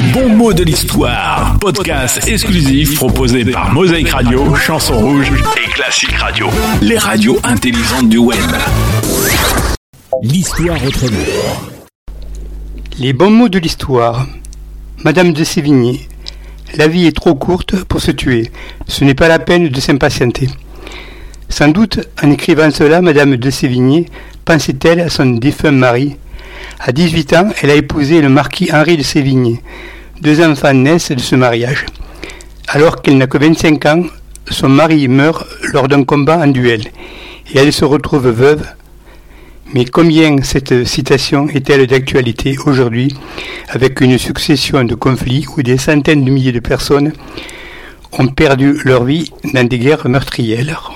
bons mots de l'histoire. Podcast exclusif proposé par Mosaïque Radio, Chanson Rouge et Classique Radio. Les radios intelligentes du web. L'histoire autrement. Les bons mots de l'histoire. Madame de Sévigné. La vie est trop courte pour se tuer. Ce n'est pas la peine de s'impatienter. Sans doute, en écrivant cela, Madame de Sévigné pensait-elle à son défunt mari. À 18 ans, elle a épousé le marquis Henri de Sévigné. 2 enfants naissent de ce mariage. Alors qu'elle n'a que 25 ans, son mari meurt lors d'un combat en duel et elle se retrouve veuve. Mais combien cette citation est-elle d'actualité aujourd'hui, avec une succession de conflits où des centaines de milliers de personnes ont perdu leur vie dans des guerres meurtrières.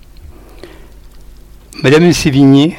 Madame de Sévigné,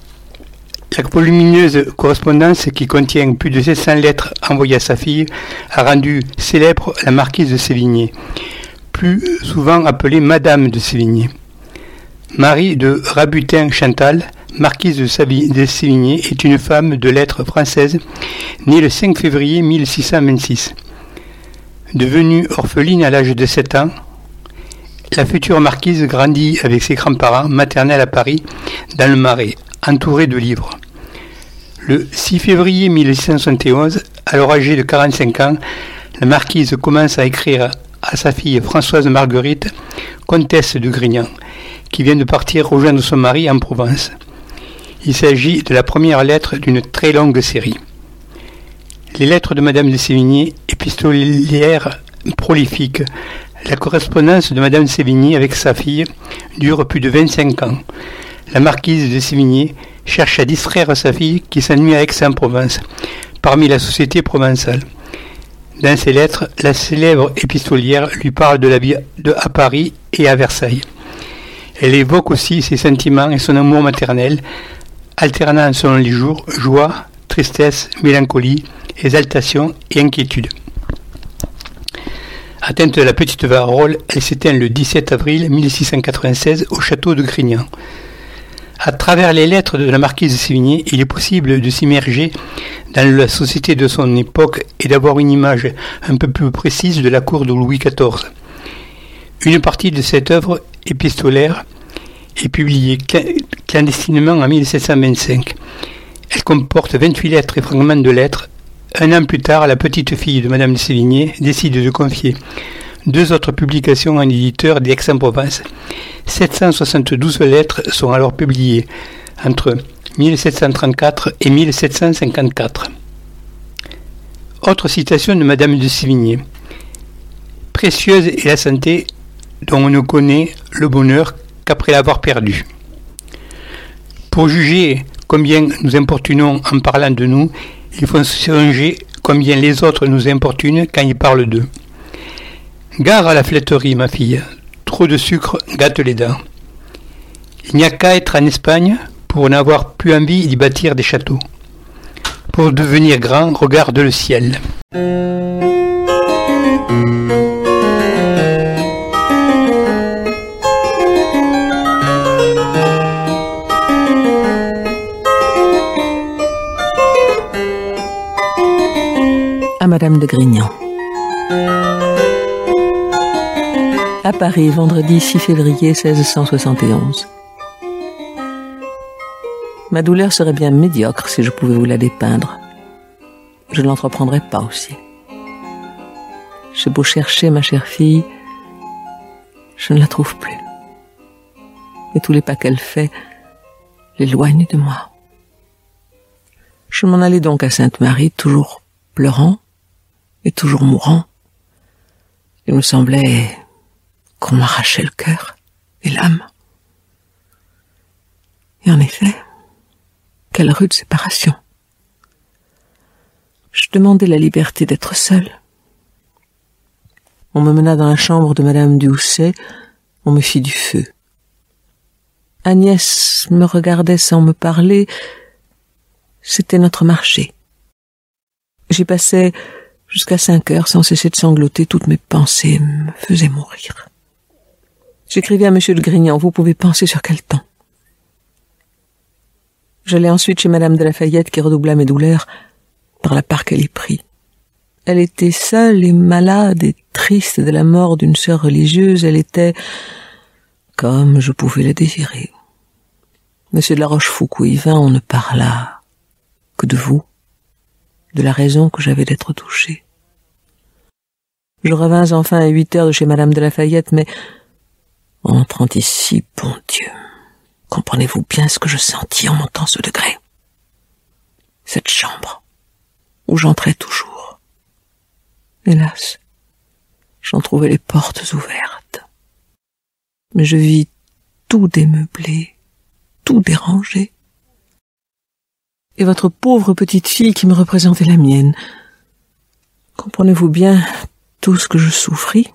la volumineuse correspondance qui contient plus de 700 lettres envoyées à sa fille a rendu célèbre la marquise de Sévigné, plus souvent appelée Madame de Sévigné. Marie de Rabutin-Chantal, marquise de Sévigné, est une femme de lettres française née le 5 février 1626. Devenue orpheline à l'âge de 7 ans, la future marquise grandit avec ses grands-parents maternels à Paris, dans le Marais, entourée de livres. Le 6 février 1671, alors âgée de 45 ans, la marquise commence à écrire à sa fille Françoise Marguerite, comtesse de Grignan, qui vient de partir rejoindre son mari en Provence. Il s'agit de la première lettre d'une très longue série. Les lettres de Madame de Sévigné, épistolières prolifiques. La correspondance de Madame de Sévigné avec sa fille dure plus de 25 ans. La marquise de Sévigné cherche à distraire sa fille qui s'ennuie à Aix-en-Provence, parmi la société provençale. Dans ses lettres, la célèbre épistolière lui parle de la vie à Paris et à Versailles. Elle évoque aussi ses sentiments et son amour maternel, alternant selon les jours joie, tristesse, mélancolie, exaltation et inquiétude. Atteinte de la petite variole, elle s'éteint le 17 avril 1696 au château de Grignan. À travers les lettres de la marquise de Sévigné, il est possible de s'immerger dans la société de son époque et d'avoir une image un peu plus précise de la cour de Louis XIV. Une partie de cette œuvre épistolaire est publiée clandestinement en 1725. Elle comporte 28 lettres et fragments de lettres. Un an plus tard, la petite fille de Madame de Sévigné décide de confier 2 autres publications à un éditeur d'Aix-en-Provence. 772 lettres sont alors publiées entre 1734 et 1754. Autre citation de Madame de Sévigné. Précieuse est la santé dont on ne connaît le bonheur qu'après l'avoir perdu. Pour juger combien nous importunons en parlant de nous, il faut songer combien les autres nous importunent quand ils parlent d'eux. Gare à la flatterie, ma fille. Trop de sucre gâte les dents. Il n'y a qu'à être en Espagne pour n'avoir plus envie d'y bâtir des châteaux. Pour devenir grand, regarde le ciel. À Madame de Grignan. À Paris, vendredi 6 février 1671. Ma douleur serait bien médiocre si je pouvais vous la dépeindre. Je ne l'entreprendrais pas aussi. J'ai beau chercher ma chère fille, je ne la trouve plus. Et tous les pas qu'elle fait l'éloignent de moi. Je m'en allais donc à Sainte-Marie, toujours pleurant et toujours mourant. Il me semblait qu'on m'arrachait le cœur et l'âme. Et en effet, quelle rude séparation. Je demandais la liberté d'être seule. On me mena dans la chambre de Madame du Housset, on me fit du feu. Agnès me regardait sans me parler, c'était notre marché. J'y passais jusqu'à 5 heures sans cesser de sangloter, toutes mes pensées me faisaient mourir. J'écrivais à Monsieur de Grignan, vous pouvez penser sur quel temps. J'allai ensuite chez Madame de La Fayette qui redoubla mes douleurs par la part qu'elle y prit. Elle était seule et malade et triste de la mort d'une sœur religieuse. Elle était comme je pouvais le désirer. Monsieur de la Rochefoucauld y vint, on ne parla que de vous, de la raison que j'avais d'être touchée. Je revins enfin à 8 heures de chez Madame de Lafayette, mais en entrant ici, bon Dieu, comprenez-vous bien ce que je sentis en montant ce degré? Cette chambre où j'entrais toujours. Hélas, j'en trouvais les portes ouvertes. Mais je vis tout démeublé, tout dérangé. Et votre pauvre petite fille qui me représentait la mienne. Comprenez-vous bien tout ce que je souffris?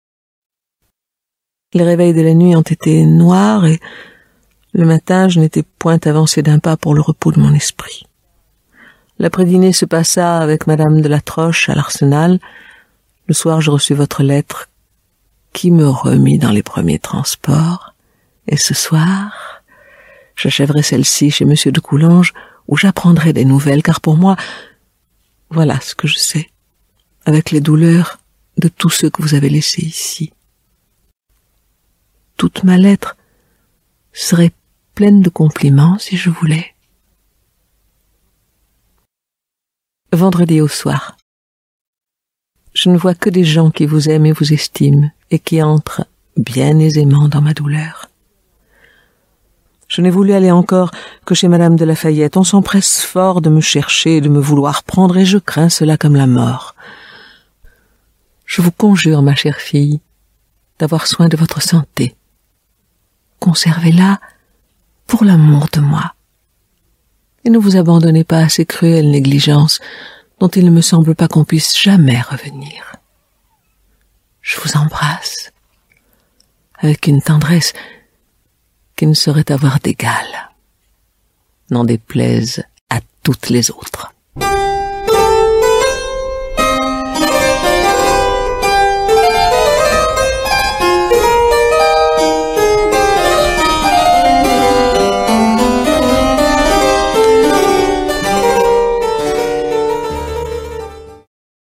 Les réveils de la nuit ont été noirs et le matin je n'étais point avancé d'un pas pour le repos de mon esprit. L'après-dîner se passa avec Madame de la Troche à l'Arsenal. Le soir je reçus votre lettre qui me remit dans les premiers transports. Et ce soir, j'achèverai celle-ci chez Monsieur de Coulanges où j'apprendrai des nouvelles, car pour moi, voilà ce que je sais, avec les douleurs de tous ceux que vous avez laissés ici. Toute ma lettre serait pleine de compliments si je voulais. Vendredi au soir. Je ne vois que des gens qui vous aiment et vous estiment, et qui entrent bien aisément dans ma douleur. Je n'ai voulu aller encore que chez Madame de Lafayette. On s'empresse fort de me chercher et de me vouloir prendre, et je crains cela comme la mort. Je vous conjure, ma chère fille, d'avoir soin de votre santé. Conservez-la pour l'amour de moi. Et ne vous abandonnez pas à ces cruelles négligences dont il ne me semble pas qu'on puisse jamais revenir. Je vous embrasse avec une tendresse qui ne saurait avoir d'égal, n'en déplaise à toutes les autres.